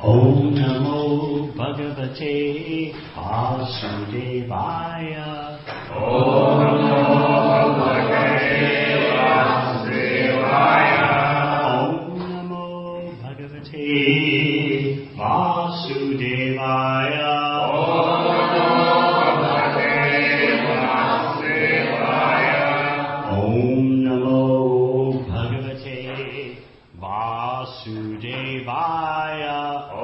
Om Namo Bhagavate Vasudevaya. Om Namo Bhagavate Vasudevaya. Om Namo Bhagavate Vasudevaya. Om Namo Bhagavate Vasudevaya.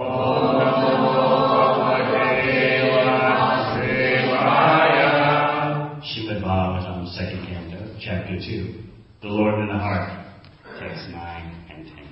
Srimad Bhagavatam, second canto, chapter 2, The Lord in the Heart, text 9 and 10.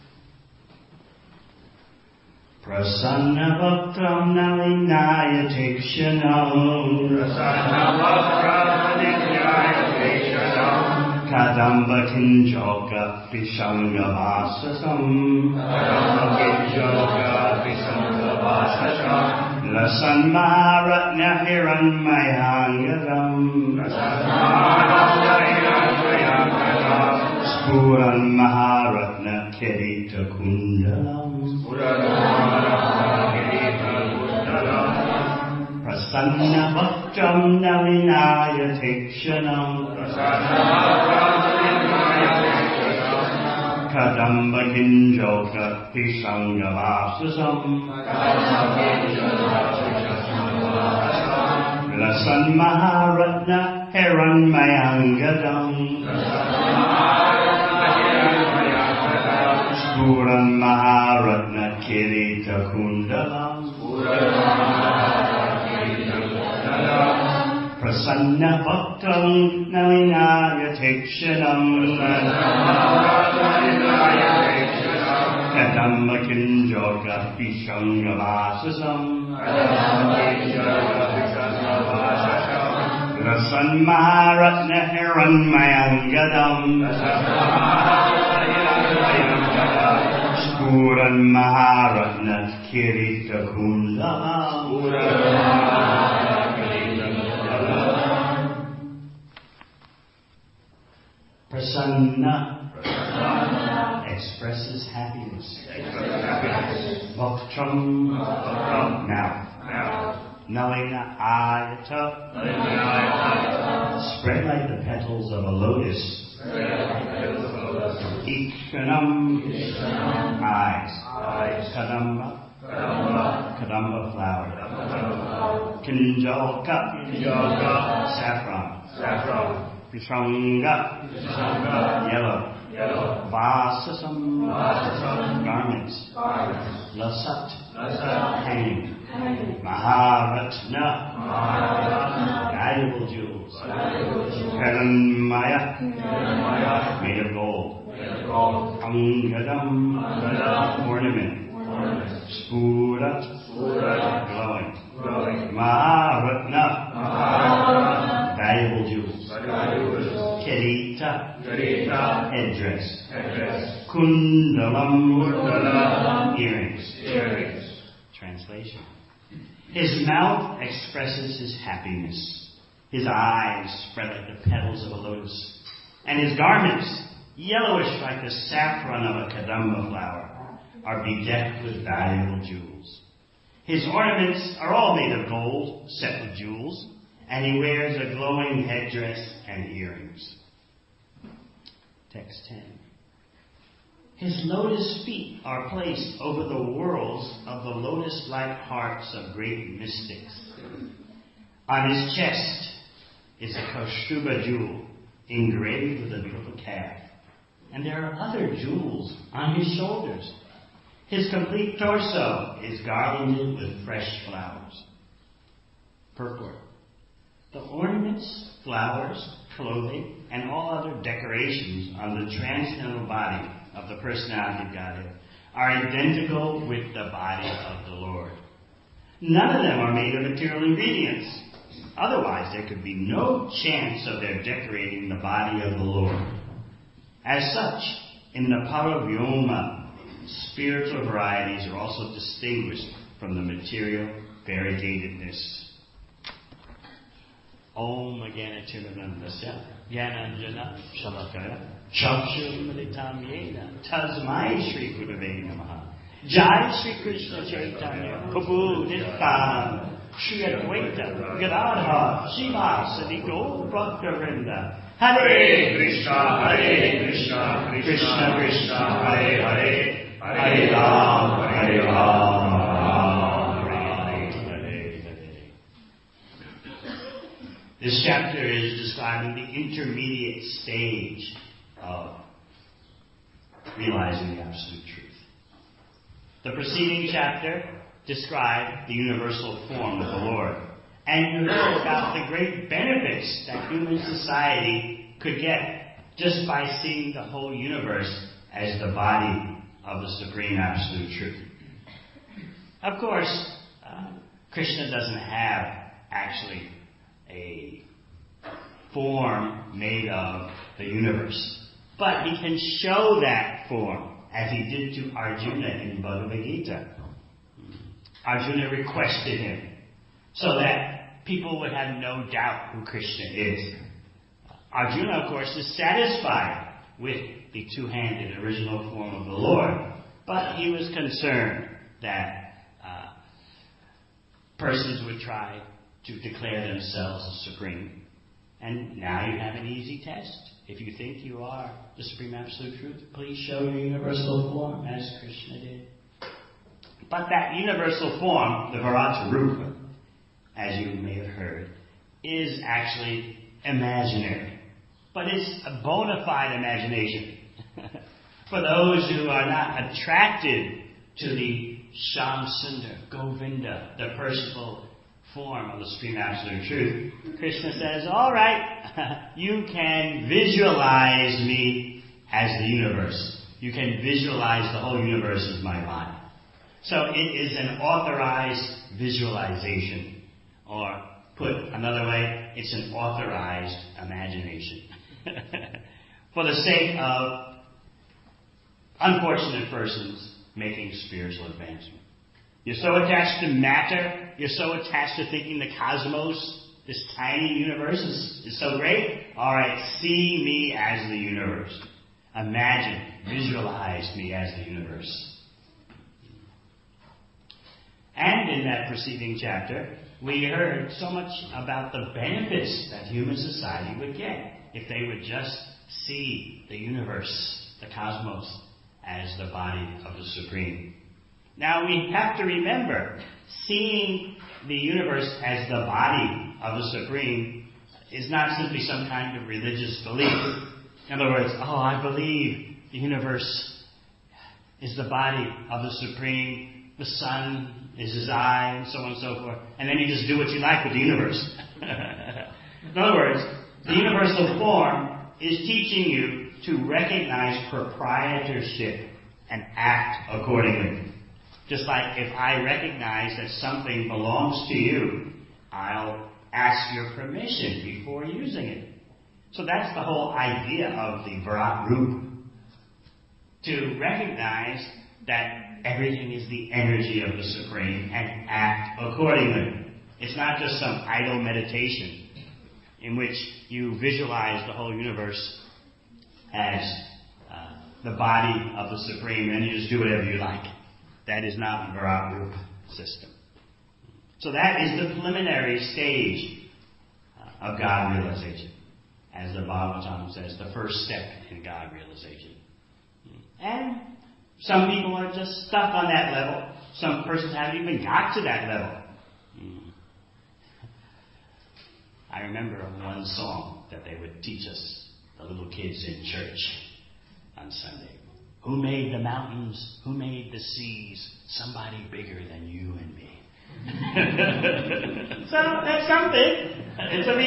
Prasanna Bhaktam Nalinaya Tekshanam. Prasanna Bhaktam Nalinaya Tekshanam. Kadamba Kinjoga Vishanga Vasasam. Kadamba Kinjoga Vishanga Vasasam. Lasan Maharatna Hiranmayangadam. Lasan Maharatna Hiranmayangadam. Spuran Maharatna Kirita Kundalam. Spuran Maharatna Kirita Kundalam. Prasanna Bhaktam Nalinaya Tekshanam. Prasanna Bhaktam Nalinaya Tekshanam. Kadamba Kinjoga Vishanga Vasasam. Kadamba Kinjoga Vishanga Vasasam. Lasan Maharatna Hiranmayangadam. Spuran Maharatna Kirita Kundalam. Prasanna Bhaktam Nalinaya Tekshanam. Kadamba Kinjoga Vishanga Vasasam. Lasan Maharatna Hiranmayangadam. Spuran Maharatna Kirita Kundalam. Prasanna expresses happiness. Bhaktam now. Nalina ayata, spread like the petals of a lotus. Ikshanam, eyes. Kadamba flower. Kinjalka, saffron. Vishanga, yellow. Vasasam, garments. Lasat, hanging. Maharatna, valuable jewels. Hiranmaya, made of gold. Angadam, ornament. Spurat, glowing. Maharatna, valuable jewels. Kirita, headdress. Kundalam, earrings. Translation. His mouth expresses his happiness. His eyes spread like the petals of a lotus. And his garments, yellowish like the saffron of a kadamba flower, are bedecked with valuable jewels. His ornaments are all made of gold, set with jewels, and he wears a glowing headdress and earrings. Text 10. His lotus feet are placed over the whorls of the lotus-like hearts of great mystics. On his chest is a Kaustuba jewel engraved with a little calf. And there are other jewels on his shoulders. His complete torso is garlanded with fresh flowers. Purport. The ornaments, flowers, clothing, and all other decorations on the transcendental body of the personality of Godhead are identical with the body of the Lord. None of them are made of material ingredients. Otherwise, there could be no chance of their decorating the body of the Lord. As such, in the Paravyoma, spiritual varieties are also distinguished from the material variegatedness. Om Gyanatimanandasya Gyananjana Shalakaya Chakshur Militam Yena Tasmai Shri Gurave Namaha Jai Sri Krishna Chaitanya Prabhu Nityananda Shri Advaita Gadadhar Srivasadi Gaur Bhakta Hare Krishna, Krishna Krishna, Hare Hare, Hare Ram, Hare Ram, Hare Hare. This chapter is describing the intermediate stage of realizing the absolute truth. The preceding chapter described the universal form of the Lord. And you heard about the great benefits that human society could get just by seeing the whole universe as the body of the supreme absolute truth. Of course, Krishna doesn't have actually a form made of the universe. But he can show that form, as he did to Arjuna in Bhagavad Gita. Arjuna requested him so that people would have no doubt who Krishna is. Arjuna, of course, is satisfied with the two-handed original form of the Lord, but he was concerned that persons would try to declare themselves as supreme. And now you have an easy test. If you think you are the supreme absolute truth, please show your universal form as Krishna did. But that universal form, the Virat Rupa, as you may have heard, is actually imaginary. But it's a bona fide imagination. For those who are not attracted to the Shyam Sundar, Govinda, the personal form of the supreme absolute truth, Krishna says, all right, you can visualize me as the universe. You can visualize the whole universe as my body. So it is an authorized visualization. Or put another way, it's an authorized imagination. For the sake of unfortunate persons making spiritual advancement. You're so attached to matter, you're so attached to thinking the cosmos, this tiny universe is so great. All right, see me as the universe. Imagine, visualize me as the universe. And in that preceding chapter, we heard so much about the benefits that human society would get if they would just see the universe, the cosmos, as the body of the Supreme. Now we have to remember, seeing the universe as the body of the Supreme is not simply some kind of religious belief. In other words, I believe the universe is the body of the Supreme, the sun is his eye, and so on and so forth, and then you just do what you like with the universe. In other words, the universal form is teaching you to recognize proprietorship and act accordingly. Just like if I recognize that something belongs to you, I'll ask your permission before using it. So that's the whole idea of the Virat Rupa. To recognize that everything is the energy of the Supreme and act accordingly. It's not just some idle meditation in which you visualize the whole universe as the body of the Supreme and you just do whatever you like. That is not the Virat Rupa system. So that is the preliminary stage of God realization. As the Bhagavatam says, the first step in God realization. And some people are just stuck on that level. Some persons haven't even got to that level. I remember one song that they would teach us, the little kids in church on Sunday. Who made the mountains? Who made the seas? Somebody bigger than you and me. So that's something. It's a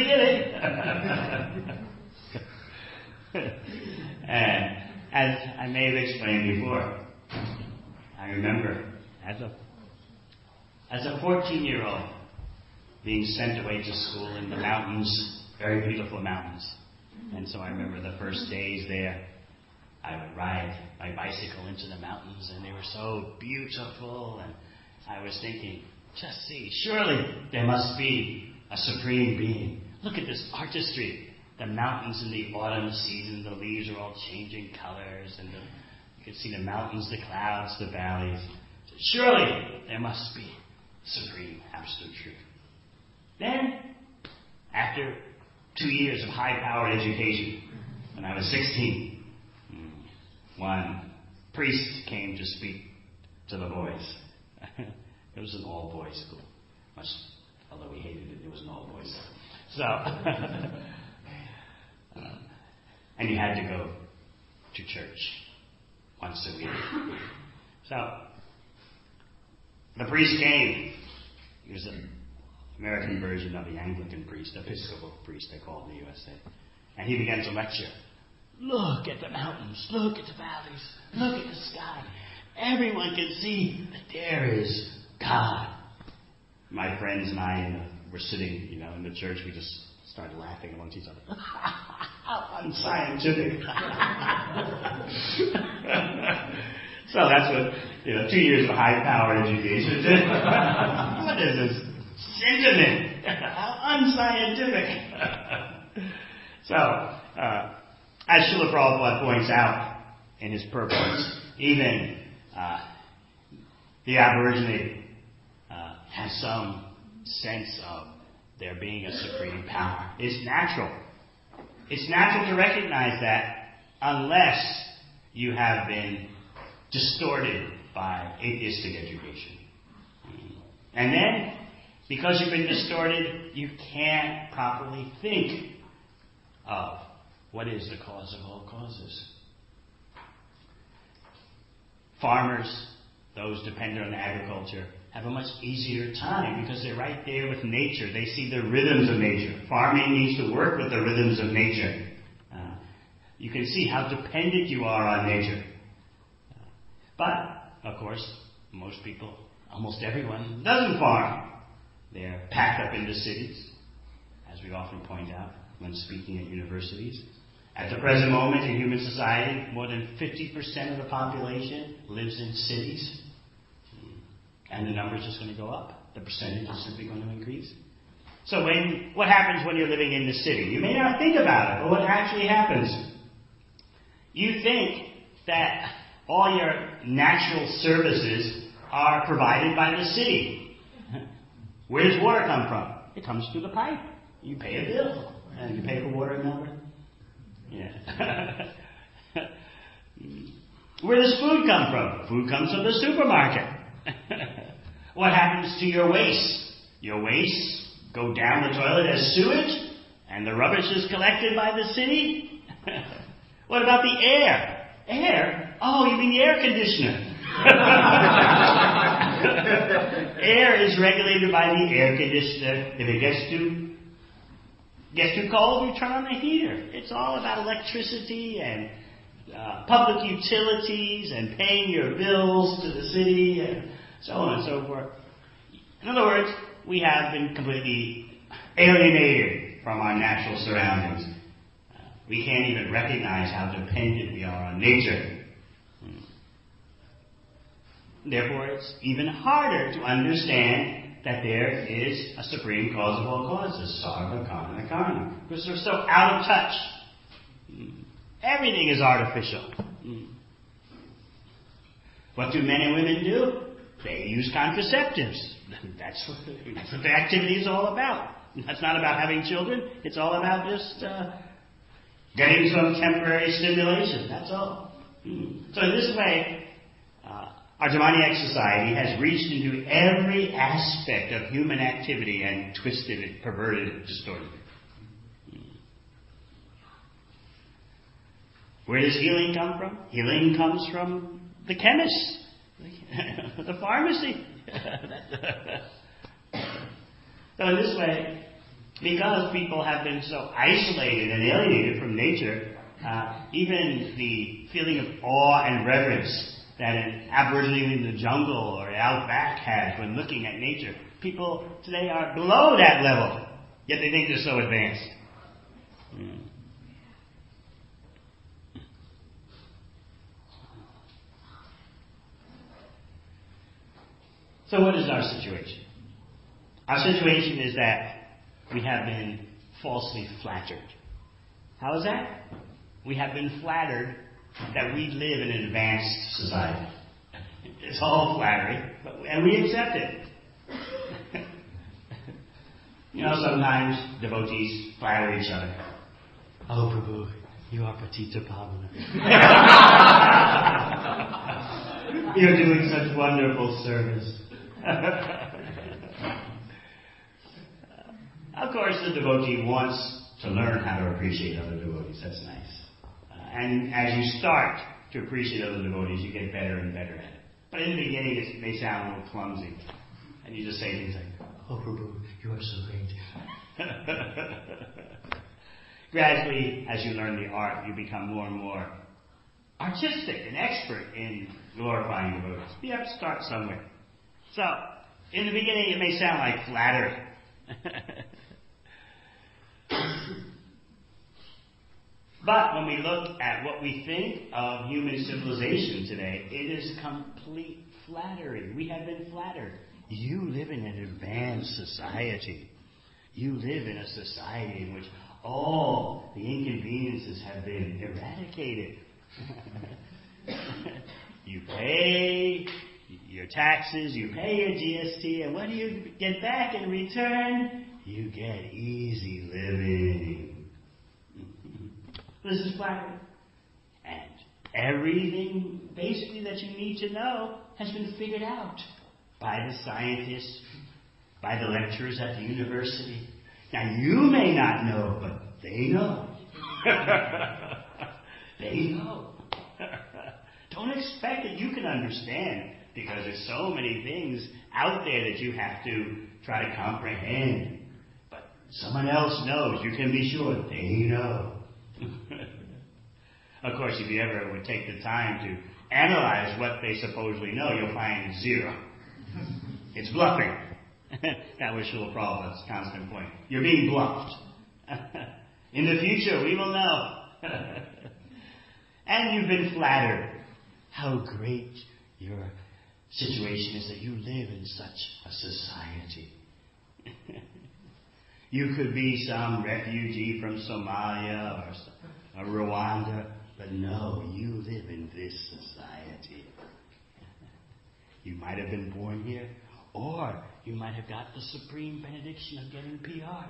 beginning. And as I may have explained before, I remember as a 14-year-old being sent away to school in the mountains, very beautiful mountains. And so I remember the first days there, I would ride my bicycle into the mountains, and they were so beautiful. And I was thinking, just see, surely there must be a supreme being. Look at this artistry. The mountains in the autumn season, the leaves are all changing colors, and you could see the mountains, the clouds, the valleys. surely there must be supreme absolute truth. Then, after 2 years of high-powered education, when I was 16, one priest came to speak to the boys. It was an all-boys school. Although we hated it, it was an all-boys school. So, and you had to go to church once a week. So, the priest came. He was an American version of the Anglican priest, Episcopal priest, they call it in the USA. And he began to lecture. Look at the mountains, look at the valleys, look at the sky. Everyone can see that there is God. My friends and I were sitting, in the church. We just started laughing amongst each other. How unscientific. So that's what, 2 years of high-powered education did. What is this sentiment? How unscientific. So, as Srila Prabhupada points out in his purports, even the Aborigine has some sense of there being a supreme power. It's natural. It's natural to recognize that unless you have been distorted by atheistic education. And then, because you've been distorted, you can't properly think of what is the cause of all causes. Farmers, those dependent on agriculture, have a much easier time because they're right there with nature. They see the rhythms of nature. Farming needs to work with the rhythms of nature. You can see how dependent you are on nature. But, of course, most people, almost everyone, doesn't farm. They're packed up into cities, as we often point out when speaking at universities. At the present moment in human society, more than 50% of the population lives in cities. And the number is just going to go up. The percentage is simply going to increase. So what happens when you're living in the city? You may not think about it, but what actually happens? You think that all your natural services are provided by the city. Where does water come from? It comes through the pipe. You pay a bill. And you pay for water, remember? Yeah. Where does food come from? Food comes from the supermarket. What happens to your waste? Your waste go down the toilet as sewage, and the rubbish is collected by the city? What about the air? Air? Oh, you mean the air conditioner. Air is regulated by the air conditioner. If it gets too cold, you turn on the heater. It's all about electricity and public utilities and paying your bills to the city and so on and so forth. In other words, we have been completely alienated from our natural surroundings. We can't even recognize how dependent we are on nature. Therefore, it's even harder to understand that there is a supreme cause of all causes, Sarva Karma Karma, because we're so out of touch. Everything is artificial. What do men and women do? They use contraceptives. That's what the activity is all about. That's not about having children. It's all about just getting some temporary stimulation. That's all. So in this way, our demoniac society has reached into every aspect of human activity and twisted it, perverted it, distorted it. Where does healing come from? Healing comes from the chemist, the pharmacy. So in this way, because people have been so isolated and alienated from nature, even the feeling of awe and reverence that an Aborigine in the jungle or outback has when looking at nature, people today are below that level, yet they think they're so advanced. So what is our situation? Our situation is that we have been falsely flattered. How is that? We have been flattered that we live in an advanced society. It's all flattery, and we accept it. Sometimes devotees flatter each other. Oh, Prabhu, you are Patita Pavana. You're doing such wonderful service. Of course, the devotee wants to learn how to appreciate other devotees. That's nice. And as you start to appreciate other devotees, you get better and better at it. But in the beginning, it may sound a little clumsy. And you just say things like, oh, Prabhu, you are so great. Gradually, as you learn the art, you become more and more artistic and expert in glorifying devotees. You have to start somewhere. So, in the beginning, it may sound like flattery. But when we look at what we think of human civilization today, it is complete flattery. We have been flattered. You live in an advanced society. You live in a society in which all the inconveniences have been eradicated. You pay your taxes, you pay your GST, and what do you get back in return? You get easy living. This is flattery. And everything basically that you need to know has been figured out by the scientists, by the lecturers at the university. Now you may not know, but they know. They know. Don't expect that you can understand, because there's so many things out there that you have to try to comprehend. But someone else knows. You can be sure they know. Of course, if you ever would take the time to analyze what they supposedly know, you'll find zero. It's bluffing. That was Srila Prabhupada's constant point. You're being bluffed. In the future, we will know. And you've been flattered. How great your situation is that you live in such a society. You could be some refugee from Somalia or Rwanda, but no, you live in this society. You might have been born here, or you might have got the supreme benediction of getting PR.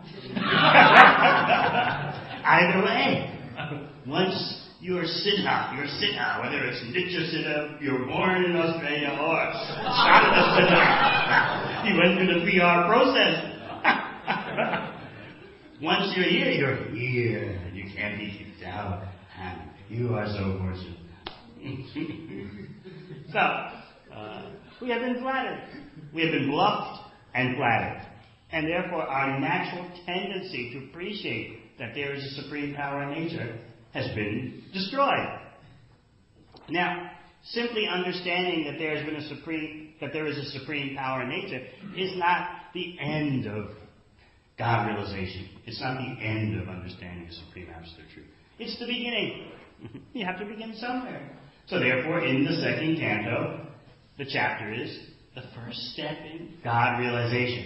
Either way, once you're Siddha, whether it's Nitya Siddha, you're born in Australia, or Sadhana Siddha, you went through the PR process. Once you're here, and you can't be kicked out. And you are so fortunate. So, we have been flattered. We have been bluffed and flattered. And therefore, our natural tendency to appreciate that there is a supreme power in nature has been destroyed. Now, simply understanding that there is a supreme power in nature is not the end of God realization. It's not the end of understanding the supreme absolute truth. It's the beginning. You have to begin somewhere. So therefore, in the second canto, the chapter is the first step in God realization.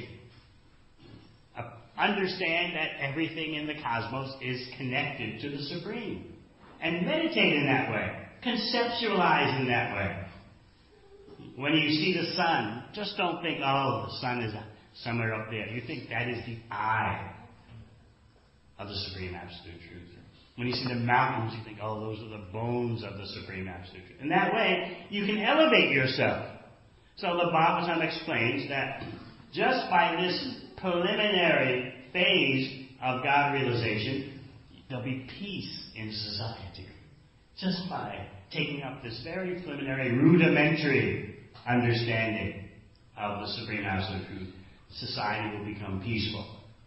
Understand that everything in the cosmos is connected to the Supreme. And meditate in that way. Conceptualize in that way. When you see the sun, just don't think, oh, the sun is somewhere up there. You think that is the eye of the Supreme Absolute Truth. When you see the mountains, you think, oh, those are the bones of the Supreme Absolute Truth. In that way, you can elevate yourself. So the Bhagavatam explains that just by this preliminary phase of God realization, there'll be peace in society. Just by taking up this very preliminary, rudimentary understanding of the Supreme Absolute Truth, society will become peaceful.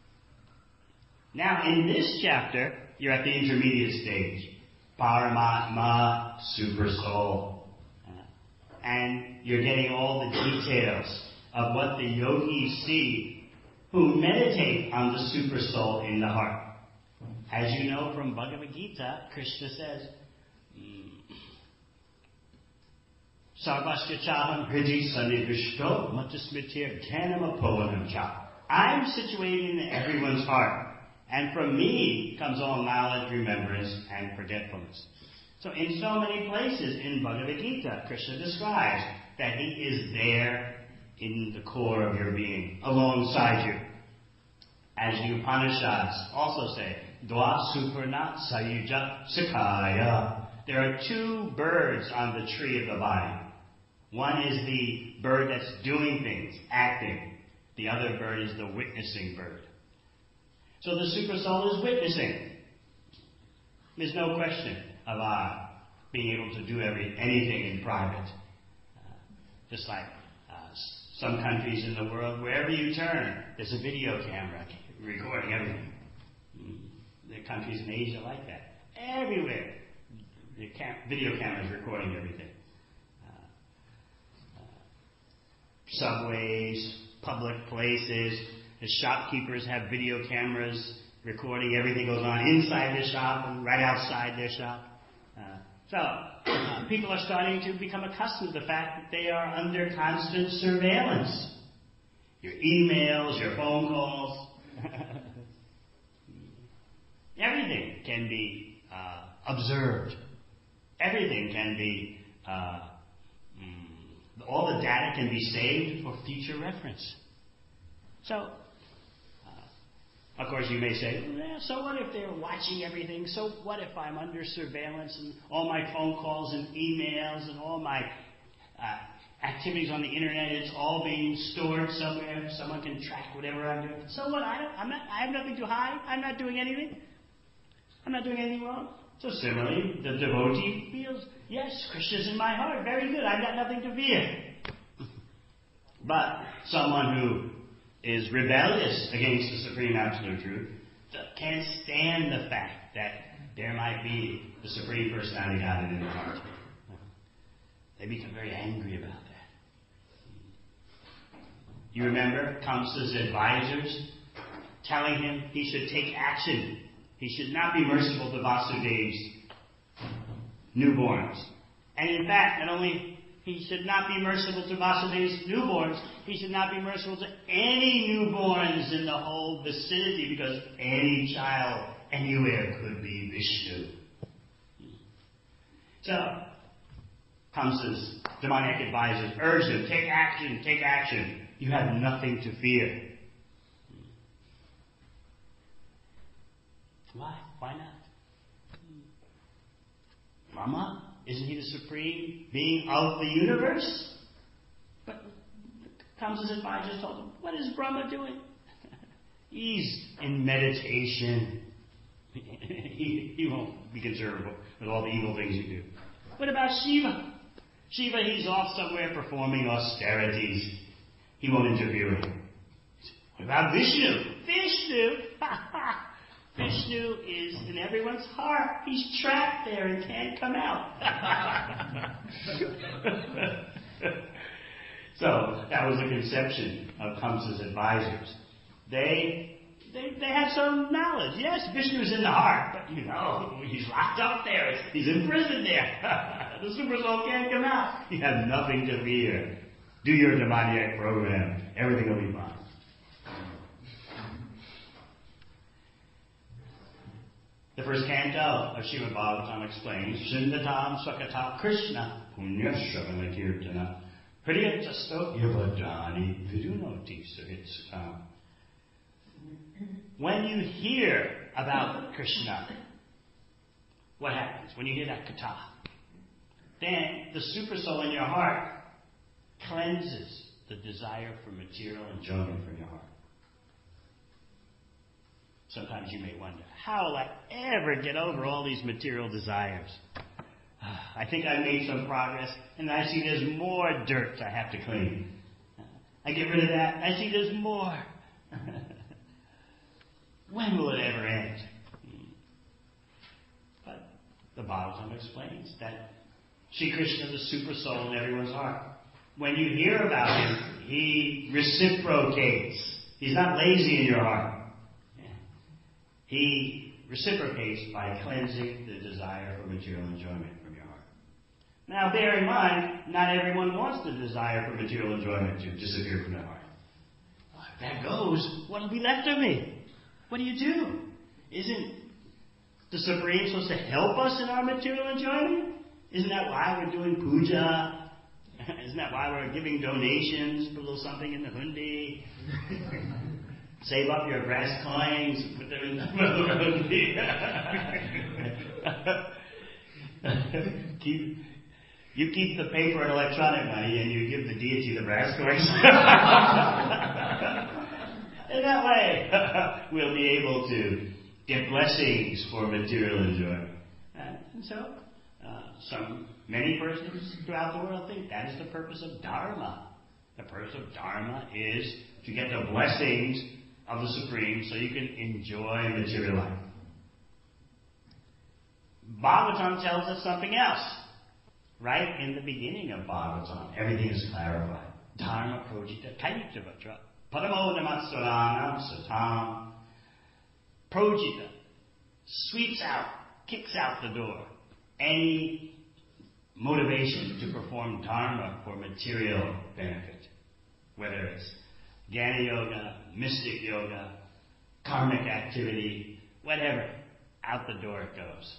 Now, in this chapter, you're at the intermediate stage. Paramatma, Super Soul. And you're getting all the details of what the yogis see who meditate on the Super Soul in the heart. As you know from Bhagavad Gita, Krishna says, Sarvasya chaham hridi sanivishto matasmitir dhanamapovanam cha. I'm situated in everyone's heart. And from me comes all knowledge, remembrance, and forgetfulness. So in so many places in Bhagavad Gita, Krishna describes that He is there in the core of your being, alongside you. As the Upanishads also say, Dwa Suparna Sayuja Sakaya. There are two birds on the tree of the body. One is the bird that's doing things, acting. The other bird is the witnessing bird. So the Supersoul is witnessing. There's no question of being able to do anything in private. Just like some countries in the world, wherever you turn, there's a video camera recording everything. There are countries in Asia like that. Everywhere, the video cameras recording everything. Subways, public places, the shopkeepers have video cameras recording everything goes on inside their shop and right outside their shop. People are starting to become accustomed to the fact that they are under constant surveillance. Your emails, your phone calls, everything can be observed. Everything can be, all the data can be saved for future reference. So, of course, you may say, so what if they're watching everything? So what if I'm under surveillance and all my phone calls and emails and all my activities on the internet, it's all being stored somewhere. Someone can track whatever I'm doing. So what? I have nothing to hide. I'm not doing anything. I'm not doing anything wrong. So similarly, the devotee feels, yes, Krishna's in my heart. Very good. I've got nothing to fear. But someone who is rebellious against the Supreme Absolute Truth can't stand the fact that there might be the Supreme Personality of Godhead in their heart. They become very angry about that. You remember Kamsa's advisors telling him he should take action. He should not be merciful to Vasudev's newborns. And in fact, not only he should not be merciful to Vasudev's newborns, he should not be merciful to any newborns in the whole vicinity, because any child anywhere could be Vishnu. So, Kamsa's demonic advisors urged him, take action, take action. You have nothing to fear. Why? Why not? Brahma? Isn't he the supreme being of the universe? But Kamsa's advisors told him, what is Brahma doing? He's in meditation. He won't be concerned with all the evil things you do. What about Shiva? Shiva, he's off somewhere performing austerities. He won't interfere with him. What about Vishnu? Vishnu? Vishnu is in everyone's heart. He's trapped there and can't come out. So that was the conception of Kamsa's advisors. They had some knowledge. Yes, Vishnu's in the heart, but he's locked up there. He's imprisoned there. The Super Soul can't come out. You have nothing to fear. Do your demoniac program. Everything will be fine. The first canto of Srimad Bhagavatam explains, Shindatam Swakata Krishna Punya Shravana Kirtana Priyatasto Yavadani Vidunoti Sahitsatam. When you hear about Krishna, what happens? When you hear that katha, then the Super Soul in your heart cleanses the desire for material enjoyment from your heart. Sometimes you may wonder, how will I ever get over all these material desires? I think I made some progress, and I see there's more dirt I have to clean. I get rid of that, I see there's more. When will it ever end? But the Bhagavatam explains that Sri Krishna is the Super Soul in everyone's heart. When you hear about him, he reciprocates. He's not lazy in your heart. He reciprocates by cleansing the desire for material enjoyment from your heart. Now, bear in mind, not everyone wants the desire for material enjoyment to disappear from their heart. Well, if that goes, what will be left of me? What do you do? Isn't the Supreme supposed to help us in our material enjoyment? Isn't that why we're doing puja? Isn't that why we're giving donations? Put a little something in the hundi. Save up your brass coins and put them in the hundi. You keep the paper and electronic money, and you give the deity the brass coins. In that way, we'll be able to get blessings for material enjoyment. And so, many persons throughout the world think that is the purpose of Dharma. The purpose of Dharma is to get the blessings of the Supreme so you can enjoy material life. Bhagavatam tells us something else. Right in the beginning of Bhagavatam, everything is clarified. Dharma projita kaitavatra paramo namatsaranam satam. Projita sweeps out, kicks out the door any motivation to perform Dharma for material benefit. Whether it's Jnana Yoga, mystic yoga, karmic activity, whatever, out the door it goes.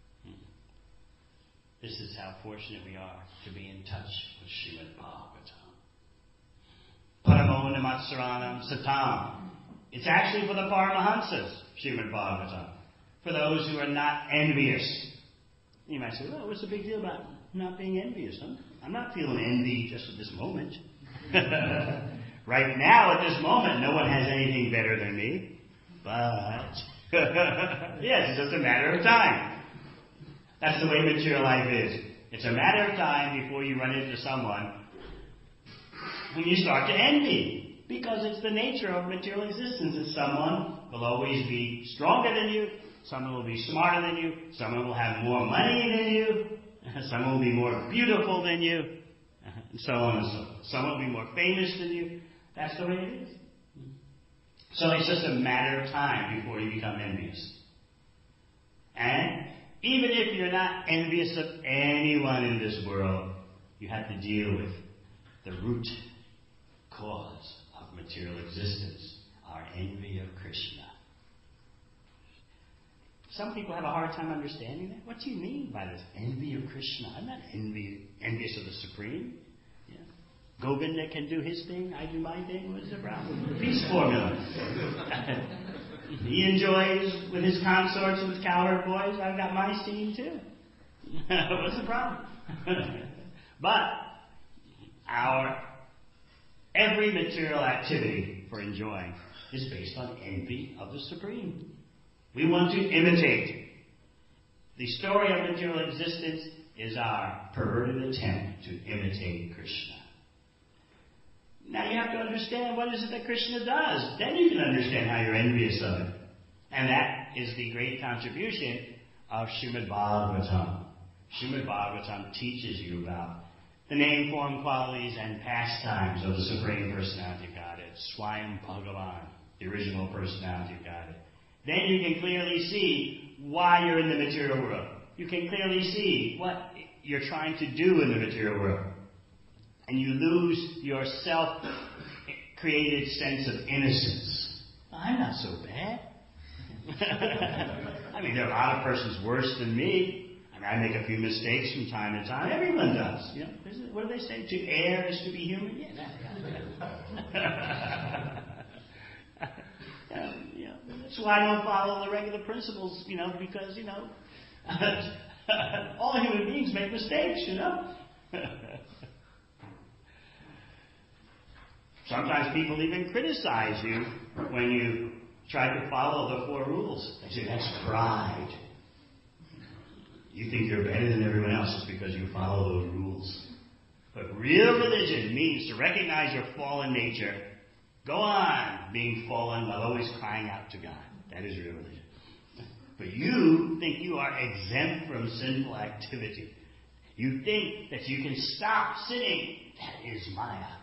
This is how fortunate we are to be in touch with Srimad Bhagavatam. Paramo namatsaranam satam. It's actually for the Paramahansas, Srimad Bhagavatam. For those who are not envious. You might say, well, what's the big deal about not being envious, huh? I'm not feeling envy just at this moment. Right now, at this moment, no one has anything better than me. But, yes, it's just a matter of time. That's the way material life is. It's a matter of time before you run into someone whom you start to envy. Because it's the nature of material existence that someone will always be stronger than you, someone will be smarter than you, someone will have more money than you, someone will be more beautiful than you, and so on and so forth. Someone will be more famous than you. That's the way it is. So it's just a matter of time before you become envious. And even if you're not envious of anyone in this world, you have to deal with the root cause of material existence, our envy of Krishna. Some people have a hard time understanding that. What do you mean by this envy of Krishna? I'm not envious of the Supreme. Yeah. Govinda can do his thing, I do my thing. What's the problem? The peace formula. He enjoys with his consorts and with cowherd boys. I've got my scene too. What's the problem? But every material activity for enjoying is based on envy of the Supreme. We want to imitate. The story of material existence is our perverted attempt to imitate Krishna. Now you have to understand what is it that Krishna does. Then you can understand how you're envious of it. And that is the great contribution of Srimad Bhagavatam. Srimad Bhagavatam teaches you about the name, form, qualities, and pastimes of the Supreme Personality of Godhead, Swayam Bhagavan, the original Personality of Godhead. Then you can clearly see why you're in the material world. You can clearly see what you're trying to do in the material world. And you lose your self-created sense of innocence. I'm not so bad. I mean, there are a lot of persons worse than me. I mean, I make a few mistakes from time to time. Everyone does. You know, what do they say? To err is to be human. Yeah. That's why I don't follow the regular principles. Because all human beings make mistakes. Sometimes people even criticize you when you try to follow the 4 rules. They say, that's pride. You think you're better than everyone else just because you follow those rules. But real religion means to recognize your fallen nature, go on being fallen while always crying out to God. That is real religion. But you think you are exempt from sinful activity. You think that you can stop sinning. That is Maya.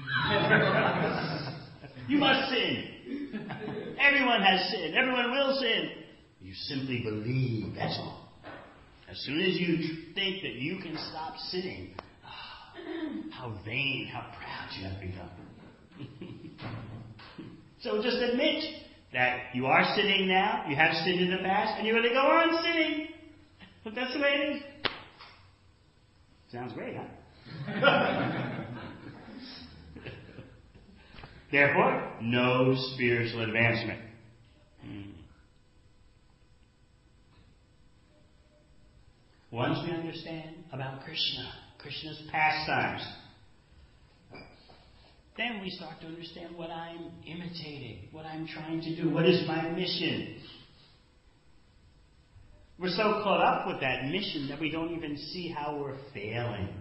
You must sin. Everyone has sinned. Everyone will sin. You simply believe. That's all. As soon as you think that you can stop sinning, how vain, how proud you have become. So just admit that you are sinning now. You have sinned in the past, and you're going to go on sinning. But that's the way it is. Sounds great, huh? Therefore, no spiritual advancement. Once we understand about Krishna, Krishna's pastimes, then we start to understand what I'm imitating, what I'm trying to do, what is my mission. We're so caught up with that mission that we don't even see how we're failing.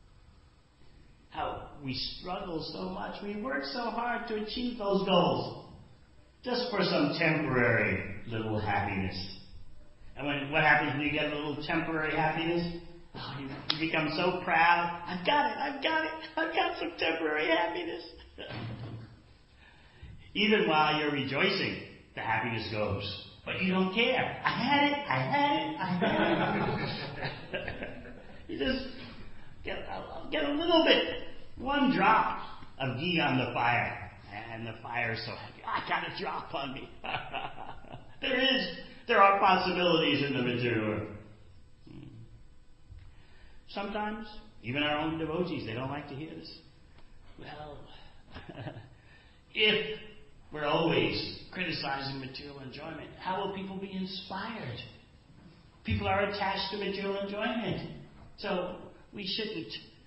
How we struggle so much. We work so hard to achieve those goals just for some temporary little happiness. And what happens when you get a little temporary happiness? Oh, you become so proud. I've got some temporary happiness. Even while you're rejoicing, the happiness goes. But you don't care. I had it. You just get a little bit, one drop of ghee on the fire, and the fire is so happy. I got a drop on me. There are possibilities in the material world. Sometimes, even our own devotees, they don't like to hear this. Well, if we're always criticizing material enjoyment, how will people be inspired? People are attached to material enjoyment. So we shouldn't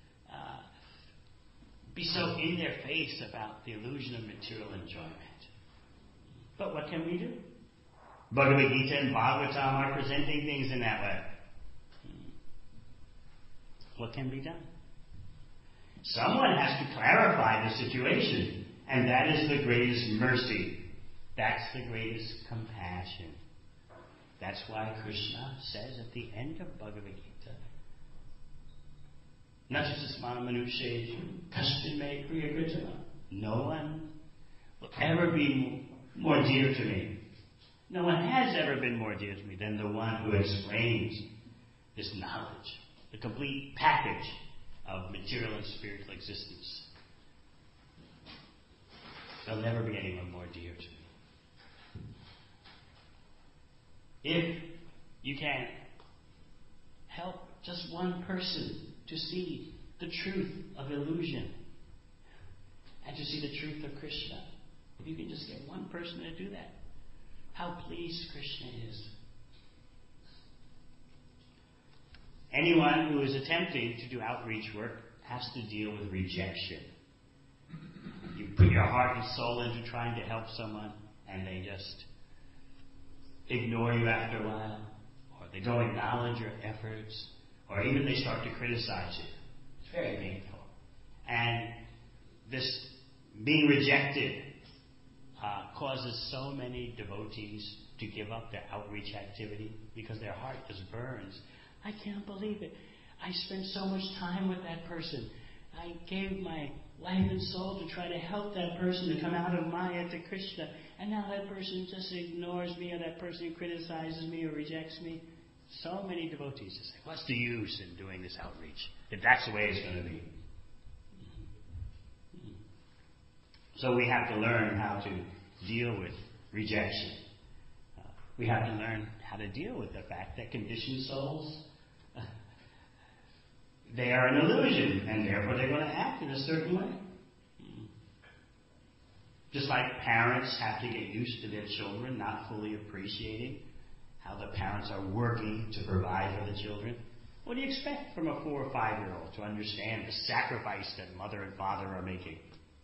be so in their face about the illusion of material enjoyment. But what can we do? Bhagavad Gita and Bhagavatam are presenting things in that way. What can be done? Someone has to clarify the situation, and that is the greatest mercy. That's the greatest compassion. That's why Krishna says at the end of Bhagavad Gita, Nachasasmana manusheju kashtin me priyakritana. No one will ever be more dear to me. No one has ever been more dear to me than the one who explains this knowledge, the complete package of material and spiritual existence. There'll never be anyone more dear to me. If you can help just one person to see the truth of illusion and to see the truth of Krishna, if you can just get one person to do that, how pleased Krishna is. Anyone who is attempting to do outreach work has to deal with rejection. You put your heart and soul into trying to help someone, and they just ignore you after a while, or they don't acknowledge your efforts, or even they start to criticize you. It's very painful. And this being rejected causes so many devotees to give up their outreach activity because their heart just burns. I can't believe it. I spent so much time with that person. I gave my life and soul to try to help that person to come out of Maya to Krishna, and now that person just ignores me, or that person criticizes me or rejects me. So many devotees just say, what's the use in doing this outreach if that's the way it's going to be? So we have to learn how to deal with rejection. We have to learn how to deal with the fact that conditioned souls, they are an illusion, and therefore they're going to act in a certain way. Just like parents have to get used to their children not fully appreciating how the parents are working to provide for the children. What do you expect from a 4 or 5-year-old to understand the sacrifice that mother and father are making?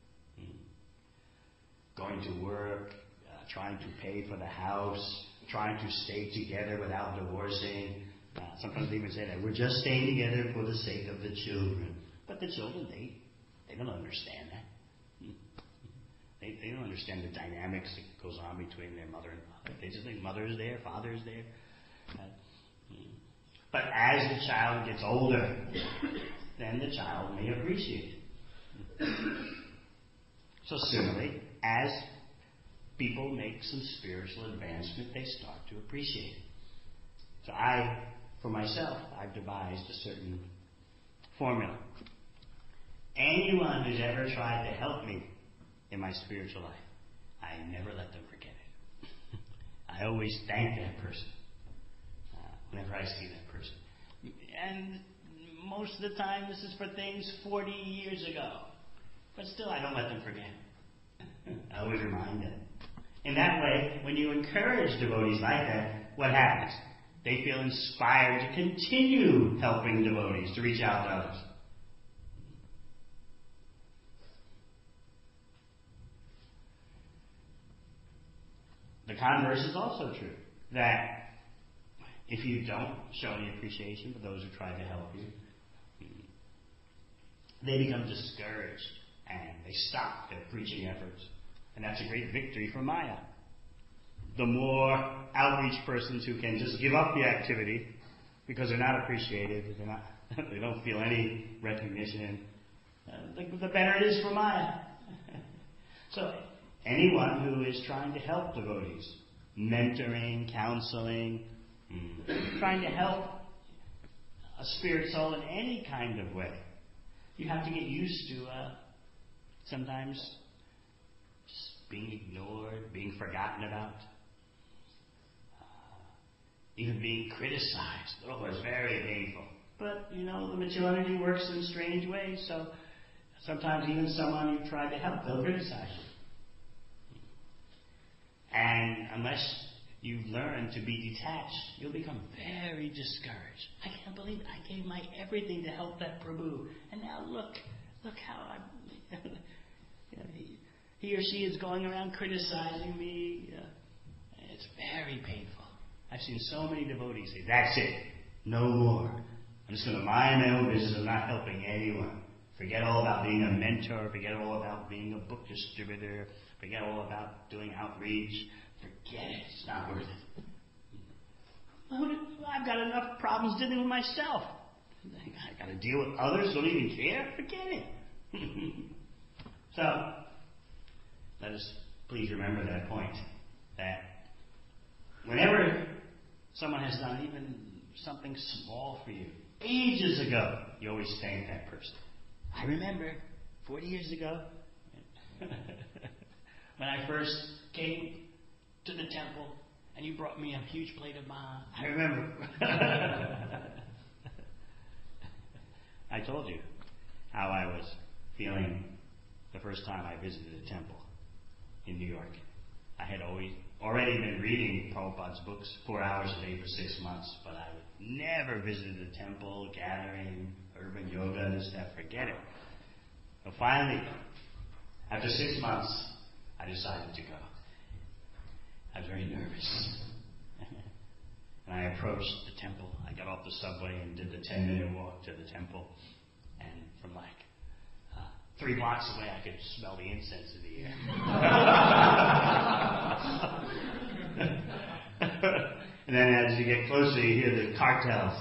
Going to work, trying to pay for the house, trying to stay together without divorcing. Sometimes they even say that we're just staying together for the sake of the children. But the children, they don't understand that. They don't understand the dynamics that goes on between their mother and father. They just think mother is there, father is there. But as the child gets older, then the child may appreciate it. So similarly, as people make some spiritual advancement, they start to appreciate it. So for myself, I've devised a certain formula. Anyone who's ever tried to help me in my spiritual life, I never let them forget it. I always thank that person whenever I see that person. And most of the time this is for things 40 years ago. But still, I don't let them forget. I always remind them. In that way, when you encourage devotees like that, what happens? They feel inspired to continue helping devotees, to reach out to others. The converse is also true. That if you don't show any appreciation for those who try to help you, they become discouraged and they stop their preaching efforts. And that's a great victory for Maya. The more outreach persons who can just give up the activity because they're not appreciated, they don't feel any recognition, the better it is for Maya. So anyone who is trying to help devotees, mentoring, counseling, trying to help a spirit soul in any kind of way, you have to get used to sometimes just being ignored, being forgotten about, even being criticized. Oh, it's very painful. But, the maturity works in strange ways, so sometimes even someone you tried to help, they'll criticize you. And unless you learn to be detached, you'll become very discouraged. I can't believe it. I gave my everything to help that Prabhu. And now look how he or she is going around criticizing me. It's very painful. I've seen so many devotees say, that's it. No more. I'm just going to mind my own business. I'm not helping anyone. Forget all about being a mentor. Forget all about being a book distributor. Forget all about doing outreach. Forget it. It's not worth it. I've got enough problems dealing with myself. I've got to deal with others who don't even care. Forget it. So, let us please remember that point. That whenever someone has done even something small for you, ages ago, you always thank that person. I remember 40 years ago when I first came to the temple and you brought me a huge plate of maha. I remember. I told you how I was feeling the first time I visited a temple in New York. I had already been reading Prabhupada's books 4 hours a day for 6 months, but I would never visited a temple, gathering, urban yoga and stuff. Forget it. But finally, after 6 months, I decided to go. I was very nervous. And I approached the temple. I got off the subway and did the 10-minute walk to the temple. And from 3 blocks away, I could smell the incense in the air. And then as you get closer, you hear the cartels.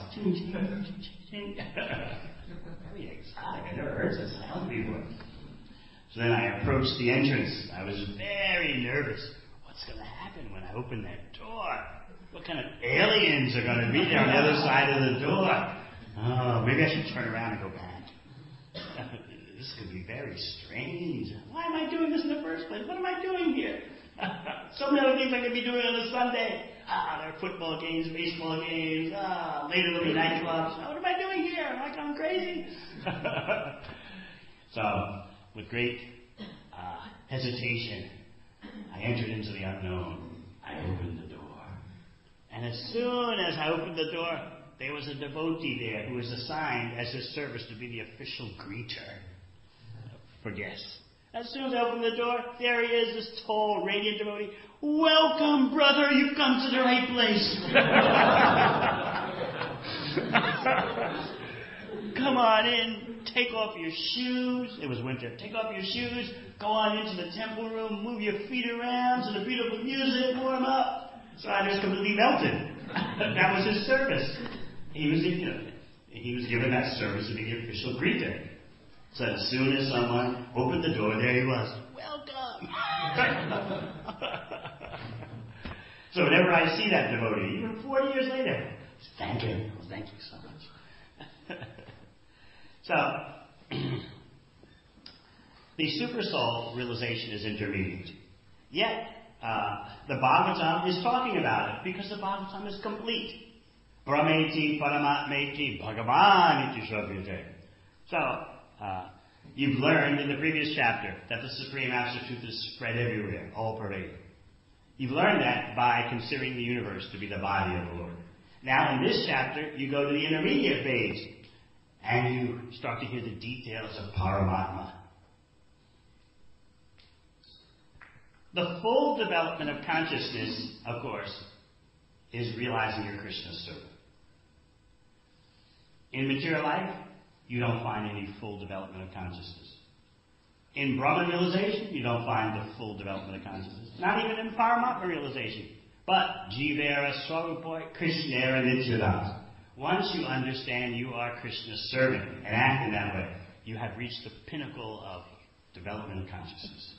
Very exotic. I never heard such sound before. So then I approached the entrance. I was very nervous. What's going to happen when I open that door? What kind of aliens are going to be there on the other side of the door? Oh, maybe I should turn around and go back. This could be very strange. Why am I doing this in the first place? What am I doing here? So many other things I could be doing on a Sunday. There are football games, baseball games. Later there'll be nightclubs. What am I doing here? Am I going crazy? So, with great hesitation, I entered into the unknown. I opened the door. And as soon as I opened the door, there was a devotee there who was assigned as his service to be the official greeter for guests. As soon as I opened the door, there he is, this tall, radiant devotee. Welcome, brother, you've come to the right place. Come on in, take off your shoes. It was winter. Take off your shoes, go on into the temple room, move your feet around to the beautiful music, warm up. So I just completely melted. That was his service. He was given that service to be the official greeter. So as soon as someone opened the door, there he was. Welcome! So whenever I see that devotee, even 40 years later, thank him. Oh, thank you so much. So, the super soul realization is intermediate. Yet, the Bhagavatam is talking about it because the Bhagavatam is complete. Brahmeti Paramatmeti Bhagavan iti Shabhyate. So, you've learned in the previous chapter that the Supreme Absolute Truth is spread everywhere, all pervading. You've learned that by considering the universe to be the body of the Lord. Now, in this chapter, you go to the intermediate phase, and you start to hear the details of Paramatma. The full development of consciousness, of course, is realizing you're Krishna's servant. In material life, you don't find any full development of consciousness. In Brahman realization, you don't find the full development of consciousness. Not even in Paramatma realization. But Jivera Swarupoi Krishnera Nityadas. Once you understand you are Krishna's servant and act in that way, you have reached the pinnacle of development of consciousness.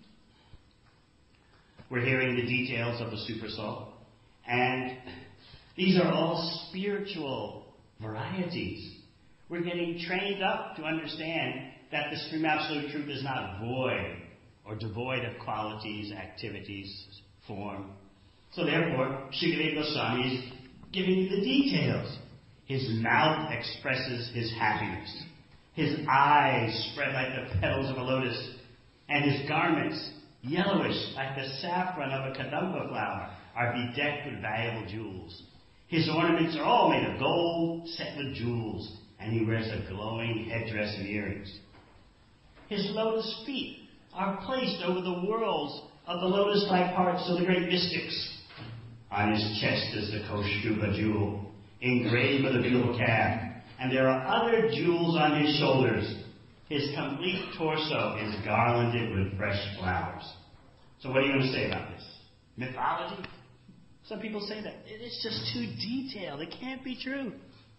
We're hearing the details of the Supersoul, and these are all spiritual varieties. We're getting trained up to understand that the Supreme Absolute Truth is not void or devoid of qualities, activities, form. So therefore, Shukadeva Goswami is giving you the details. His mouth expresses his happiness. His eyes spread like the petals of a lotus, and his garments, yellowish like the saffron of a kadamba flower, are bedecked with valuable jewels. His ornaments are all made of gold, set with jewels, and he wears a glowing headdress and earrings. His lotus feet are placed over the whorls of the lotus-like hearts of the great mystics. On his chest is the Kaustuba jewel, engraved with a beautiful calf, and there are other jewels on his shoulders. His complete torso is garlanded with fresh flowers. So what are you going to say about this? Mythology? Some people say that. It's just too detailed. It can't be true.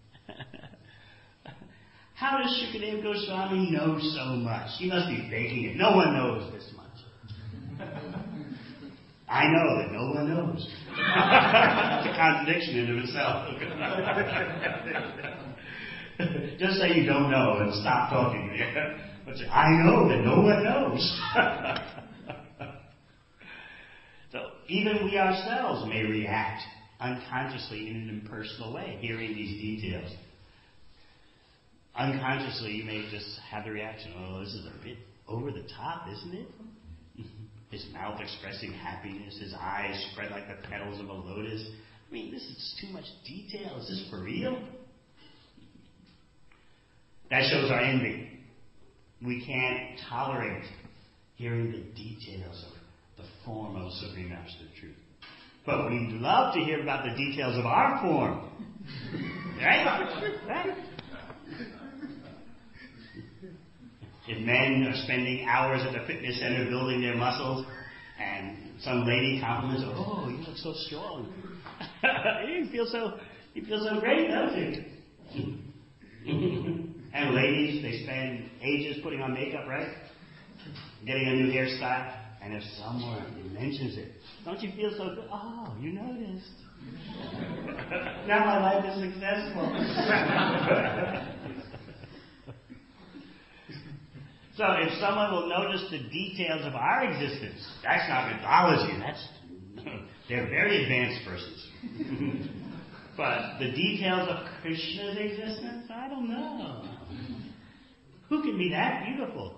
How does Shukadeva Goswami know so much? He must be faking it. No one knows this much. I know that no one knows. It's a contradiction in of itself. Just say you don't know and stop talking. But say, I know that no one knows. So even we ourselves may react unconsciously in an impersonal way, hearing these details. Unconsciously, you may just have the reaction, oh, this is a bit over the top, isn't it? His mouth expressing happiness, his eyes spread like the petals of a lotus. I mean, this is too much detail. Is this for real? That shows our envy. We can't tolerate hearing the details of the form of the Supreme Absolute Truth. But we'd love to hear about the details of our form. Right? Right? If men are spending hours at the fitness center building their muscles, and some lady compliments, oh, you look so strong. you feel so great, don't you? And ladies, they spend ages putting on makeup, right? Getting a new hairstyle. And if someone mentions it, don't you feel so good? Oh, you noticed. Now my life is successful. So if someone will notice the details of our existence, that's not mythology. They're very advanced persons. But the details of Krishna's existence, I don't know. Who can be that beautiful?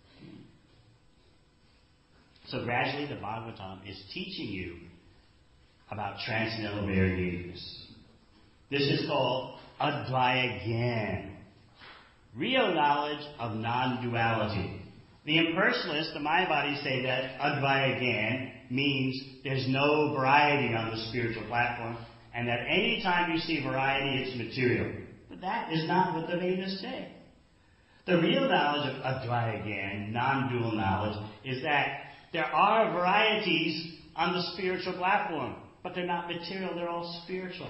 So gradually the Bhagavatam is teaching you about transcendental varieties. This is called Advaya Gyan. Real knowledge of non-duality. The impersonalists, the Mayavadis, say that Advaya Gyan means there's no variety on the spiritual platform, and that any time you see variety, it's material. But that is not what the Vedas say. The real knowledge of Advaya Gyan, non-dual knowledge, is that there are varieties on the spiritual platform, but they're not material, they're all spiritual.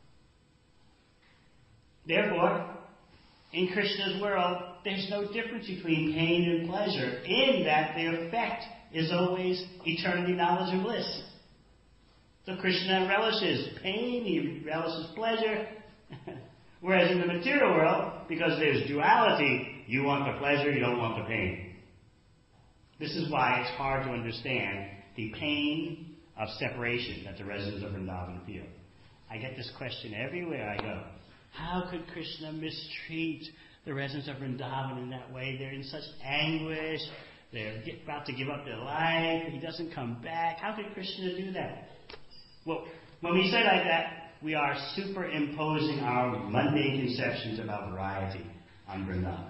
Therefore, in Krishna's world, there's no difference between pain and pleasure, in that their effect is always eternity, knowledge, and bliss. So Krishna relishes pain, he relishes pleasure. Whereas in the material world, because there's duality, you want the pleasure, you don't want the pain. This is why it's hard to understand the pain of separation that the residents of Vrindavan feel. I get this question everywhere I go. How could Krishna mistreat the residents of Vrindavan in that way? They're in such anguish. They're about to give up their life. He doesn't come back. How could Krishna do that? Well, when we say like that, we are superimposing our mundane conceptions about variety on Vrindavan.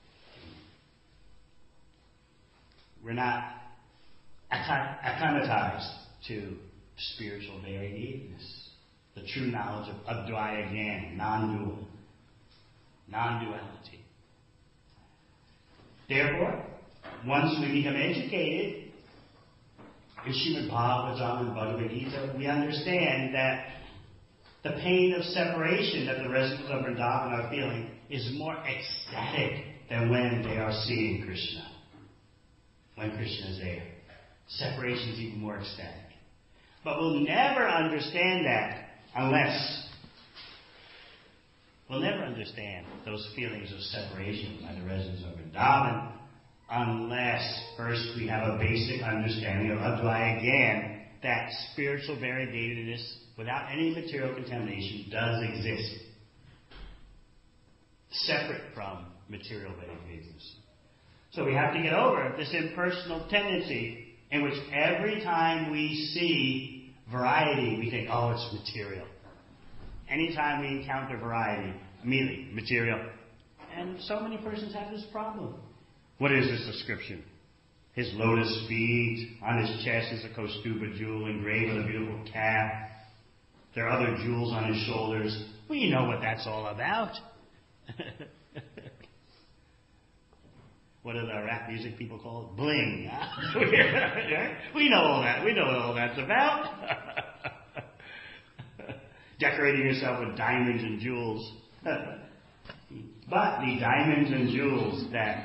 We're not acclimatized to spiritual variedness, the true knowledge of Advaya Gyan, non-duality. Therefore, once we become educated in Srimad Bhagavatam and Bhagavad Gita, we understand that the pain of separation that the residents of Vrindavan are feeling is more ecstatic than when they are seeing Krishna. When Krishna is there. Separation is even more ecstatic. But we'll never understand that we'll never understand those feelings of separation by the residents of Vrindavan unless first we have a basic understanding of Advaya Gyan, that spiritual variegatedness without any material contamination does exist, separate from material variegatedness. So we have to get over this impersonal tendency in which every time we see variety, we think, oh, it's material. Anytime we encounter variety, immediately, material. And so many persons have this problem. What is this description? His lotus feet, on his chest is a Kaustuba jewel engraved with a beautiful calf. There are other jewels on his shoulders. We know what that's all about. What do the rap music people call it? Bling. We know all that. We know what all that's about. Decorating yourself with diamonds and jewels. But the diamonds and jewels that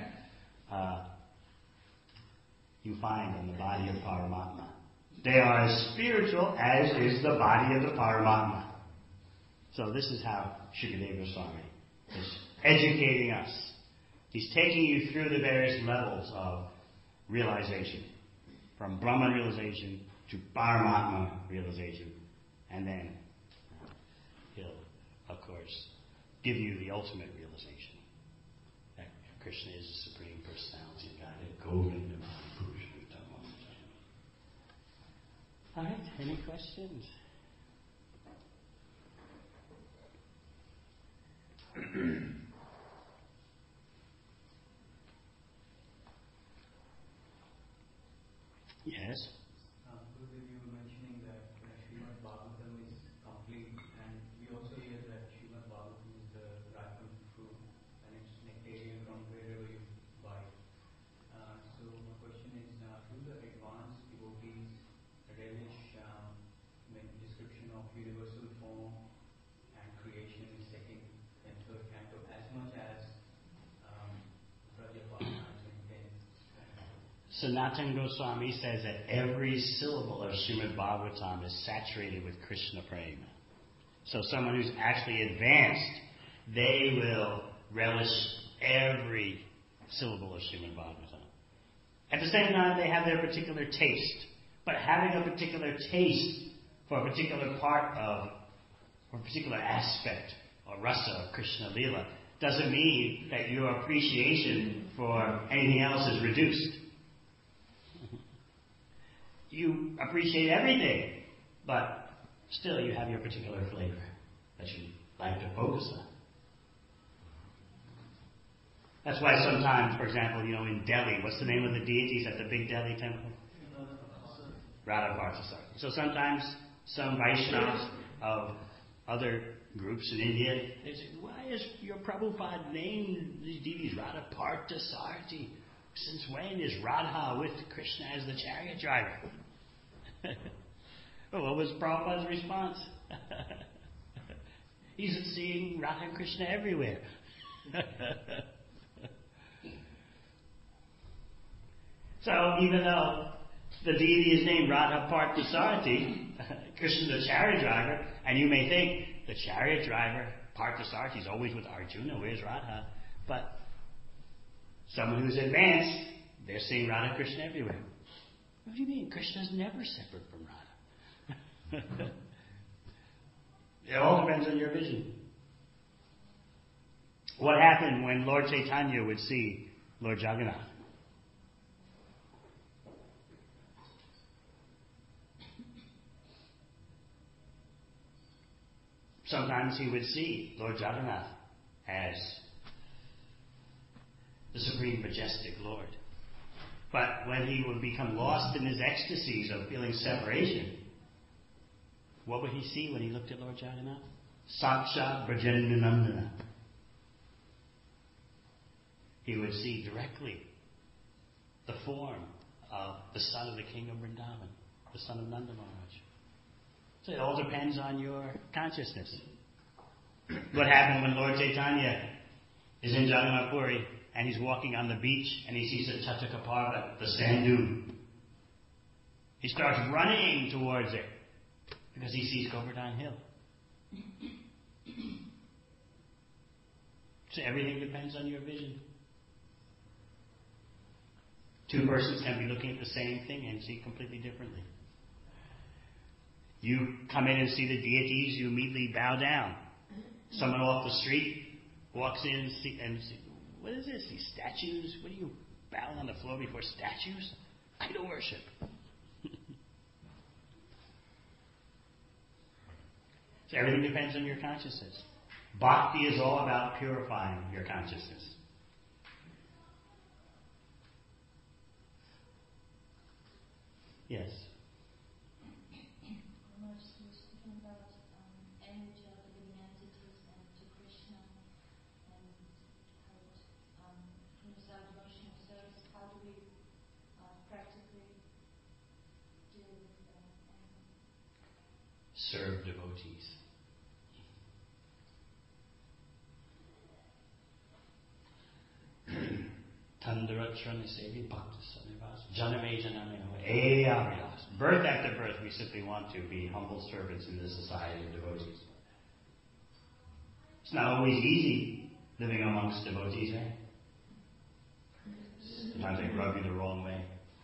you find in the body of Paramatma, they are as spiritual as is the body of the Paramatma. So this is how Shukadeva Goswami is educating us. He's taking you through the various levels of realization, from Brahman realization to Paramatma realization, and then he'll, of course, give you the ultimate realization that Krishna is the Supreme Personality of Godhead, Govinda Purushottam. All right, any questions? Yes? Gurudev, you were mentioning that Srimad Bhagavatam is complete, and we also hear that Srimad Bhagavatam is the ripened fruit, and it's nectarian from wherever you buy it. So my question is, do the advanced devotees relish description of universal form and creation in second and third canto as much as Rajapalana in 10th? Sanatana Goswami says that every syllable of Srimad Bhagavatam is saturated with Krishna prema. So someone who's actually advanced, they will relish every syllable of Srimad Bhagavatam. At the same time, they have their particular taste. But having a particular taste for a particular part of, or a particular aspect, or rasa of Krishna Lila, doesn't mean that your appreciation for anything else is reduced. You appreciate everything, but still you have your particular flavor that you like to focus on. That's why sometimes, for example, in Delhi, what's the name of the deities at the big Delhi temple? Radha Parthasarthi. So sometimes some Vaishnavas of other groups in India, they say, why is your Prabhupada named these deities Radha Parthasarthi? Since when is Radha with Krishna as the chariot driver? Well, what was Prabhupada's response? He's seeing Radha and Krishna everywhere. So even though the deity is named Radha Parthasarthi, Krishna the chariot driver, and you may think the chariot driver, Parthasarthi, is always with Arjuna, where's Radha? But someone who's advanced, they're seeing Radha Krishna everywhere. What do you mean? Krishna's never separate from Radha. It all depends on your vision. What happened when Lord Chaitanya would see Lord Jagannath? Sometimes he would see Lord Jagannath as the supreme majestic Lord. But when he would become lost in his ecstasies of feeling separation, what would he see when he looked at Lord Jagannath? Sakshat Brajendanandana. He would see directly the form of the son of the king of Vrindavan, the son of Nanda Maharaj. So it all depends on your consciousness. What happened when Lord Chaitanya is in Jagannath Puri and he's walking on the beach and he sees the Tatakaparva, the sand dune? He starts running towards it because he sees Govardhan Hill. So everything depends on your vision. Two persons can be looking at the same thing and see completely differently. You come in and see the deities, you immediately bow down. Someone off the street walks in and see, what is this? These statues? What are you bowing on the floor before statues? Idol worship. So everything depends on your consciousness. Bhakti is all about purifying your consciousness. Yes. Serve devotees. Tandarachran Sevi Bhakta Sanivas Janame Janame Ayavas. Birth after birth, we simply want to be humble servants in this society of devotees. It's not always easy living amongst devotees, eh? Sometimes they rub you the wrong way.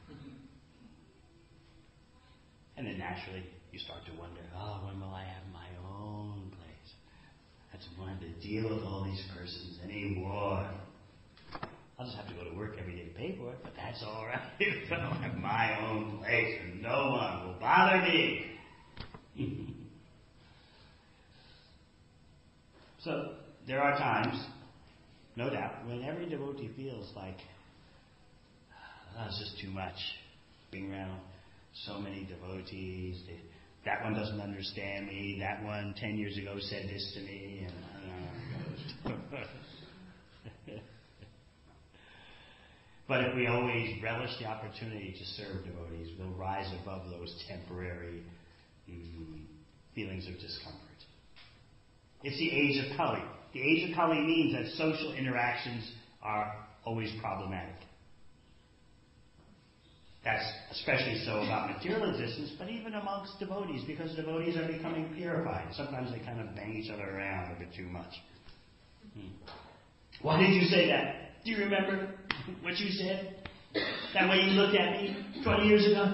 And then naturally, you start to wonder, when will I have my own place? I don't have to deal with all these persons anymore. I'll just have to go to work every day to pay for it, but that's all right. I'll have my own place and no one will bother me. So, there are times, no doubt, when every devotee feels like, it's just too much. Being around so many devotees, that one doesn't understand me, that one 10 years ago said this to me, and But if we always relish the opportunity to serve devotees, we'll rise above those temporary feelings of discomfort. It's the age of Kali. The age of Kali means that social interactions are always problematic. That's especially so about material existence, but even amongst devotees, because devotees are becoming purified. Sometimes they kind of bang each other around a bit too much. Why did you say that? Do you remember what you said? That way you looked at me 20 years ago?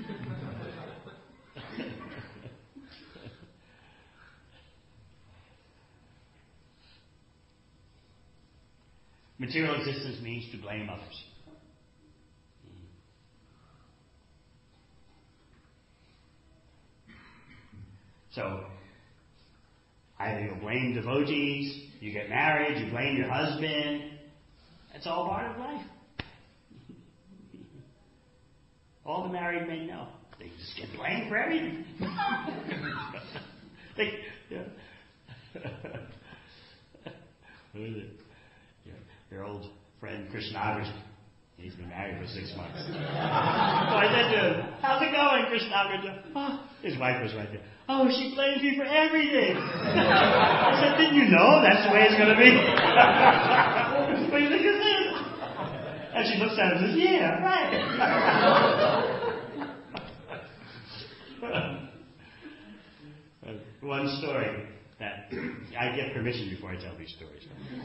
Material existence means to blame others. So, either you blame devotees, you get married, you blame your husband. That's all part of life. All the married men know. They just get blamed for everything. Who is it? Your old friend Krishnagarajan. He's been married for 6 months. So I said to him, how's it going, Krishnagarajan? Oh, his wife was right there. Oh, she blames me for everything. I said, didn't you know that's the way it's going to be? What do you think of this? And she looks at him and says, yeah, right. One story that I get permission before I tell these stories.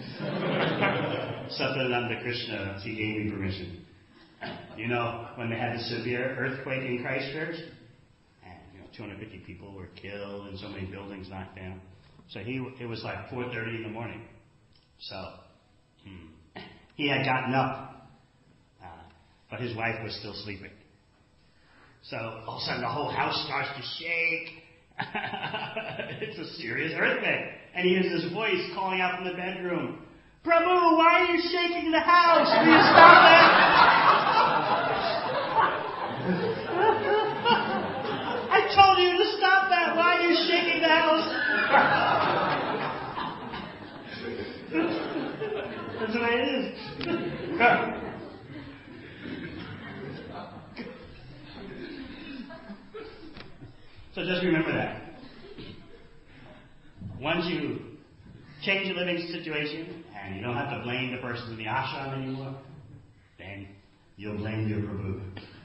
Satyananda Krishna, he gave me permission. You know, when they had the severe earthquake in Christchurch, and 250 people were killed and so many buildings knocked down. So it was like 4:30 in the morning. So he had gotten up, but his wife was still sleeping. So all of a sudden the whole house starts to shake. It's a serious earthquake. And he hears this voice calling out from the bedroom, "Prabhu, why are you shaking the house? Will you stop it?" "I told you to stop that. Why are you shaking the house?" That's the way it is. So just remember that. Once you change your living situation and you don't have to blame the person in the ashram anymore, then you'll blame your Prabhu.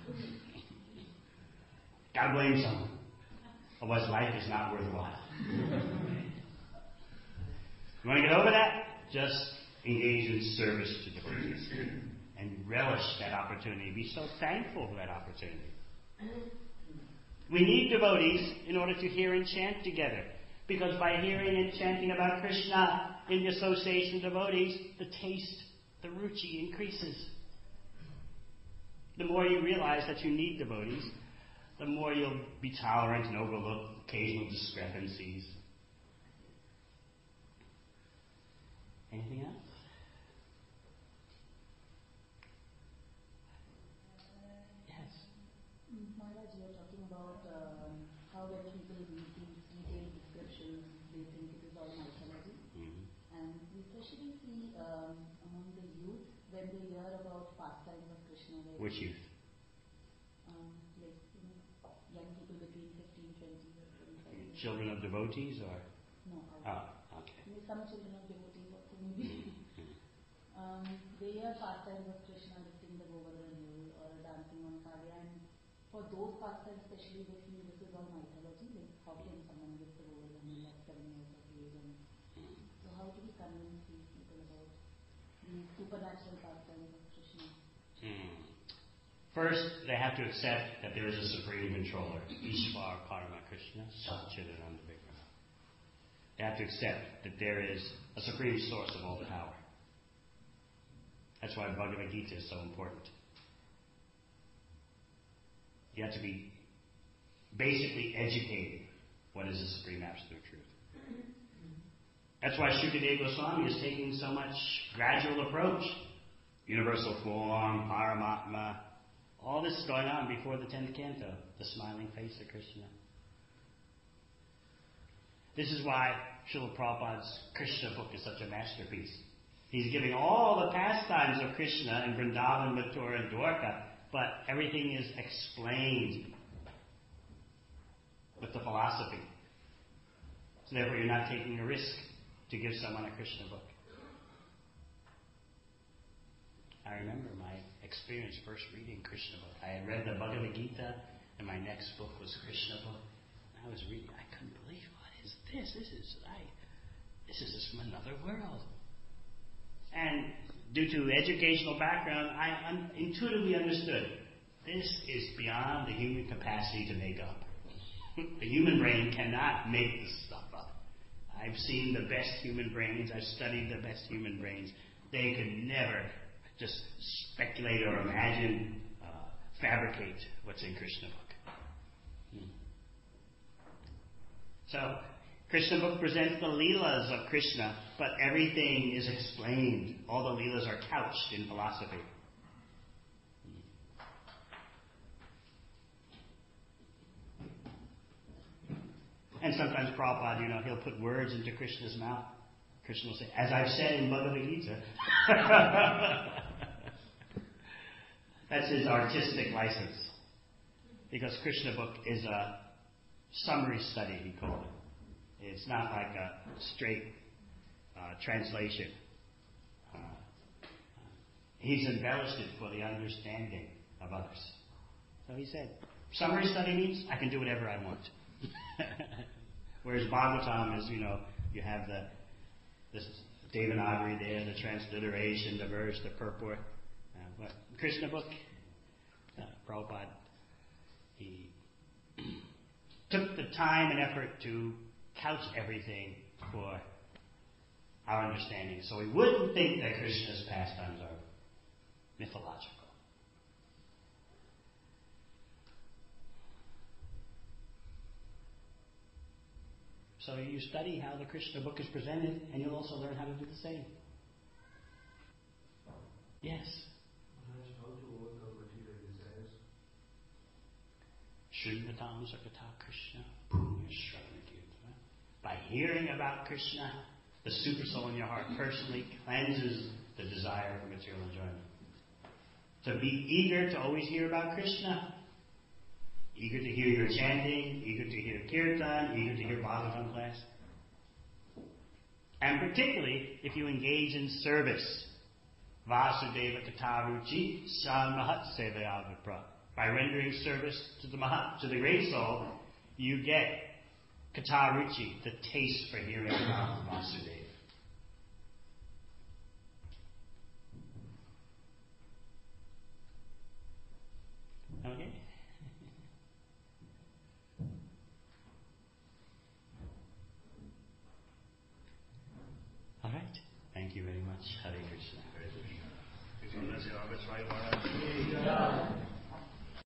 Gotta blame someone. Otherwise life is not worthwhile. You want to get over that? Just engage in service to devotees and relish that opportunity. Be so thankful for that opportunity. We need devotees in order to hear and chant together. Because by hearing and chanting about Krishna in the association of devotees, the taste, the ruchi increases. The more you realize that you need devotees, the more you'll be tolerant and overlook occasional discrepancies. Anything else? Yes. Maharaj, you were talking about how when people read these detailed descriptions, they think it is all mythology. And we especially see among the youth, when they hear about pastimes of Krishna. Which youth? Young people between 15, 20 or 25 years. Children of devotees or? No. Okay. Some children of devotees also maybe. They hear pastimes of Krishna, lifting the Govardhan hill or dancing on Kavya, and for those pastimes especially they feel this is all mythology. Like how can someone lift the Govardhan hill at 7 years of age? And so how do we convince these people about these supernatural pastimes of Krishna? First, they have to accept that there is a supreme controller, Ishvara Parama Krishna, Satchidananda Vigraha. They have to accept that there is a supreme source of all the power. That's why Bhagavad Gita is so important. You have to be basically educated what is the supreme absolute truth. That's why Shukadeva Goswami is taking so much gradual approach. Universal form, Paramatma, all this is going on before the 10th canto, the smiling face of Krishna. This is why Srila Prabhupada's Krishna book is such a masterpiece. He's giving all the pastimes of Krishna in Vrindavan, Mathura, and Dwarka, but everything is explained with the philosophy. So therefore you're not taking a risk to give someone a Krishna book. I remember my experience first reading Krishna book. I had read the Bhagavad Gita, and my next book was Krishna book. And I was reading, I couldn't believe, what is this? This is just from another world. And due to educational background, I intuitively understood this is beyond the human capacity to make up. The human brain cannot make this stuff up. I've seen the best human brains. I've studied the best human brains. They could never just speculate or imagine, fabricate what's in Krishna book. So, Krishna book presents the Leelas of Krishna, but everything is explained. All the Leelas are couched in philosophy. And sometimes Prabhupada, he'll put words into Krishna's mouth. Krishna will say, as I've said in Bhagavad Gita. That's his artistic license. Because Krishna book is a summary study, he called it. It's not like a straight translation. He's embellished it for the understanding of others. So he said, summary study means I can do whatever I want. Whereas Bhagavatam is, you have this Devanagari there, the transliteration, the verse, the purport. But Krishna book, Prabhupada, he took the time and effort to couch everything for our understanding. So we wouldn't think that Krishna's pastimes are mythological. So you study how the Krishna book is presented, and you'll also learn how to do the same. Yes? How to overcome material desires? Shrinatam Sakata Krishna Punya Shravana. By hearing about Krishna, the super soul in your heart personally cleanses the desire for material enjoyment. To be eager to always hear about Krishna, eager to hear your chanting, eager to hear kirtan, eager to hear Bhagavatam class. And particularly if you engage in service. Vasudeva Kataruchi Samahat Sevaya Vipra. By rendering service to the great soul, you get Kataruchi, the taste for hearing about Vasudeva. Okay? All right. Thank you very much. Hare Krishna. Hare Krishna. Is your Maharaj?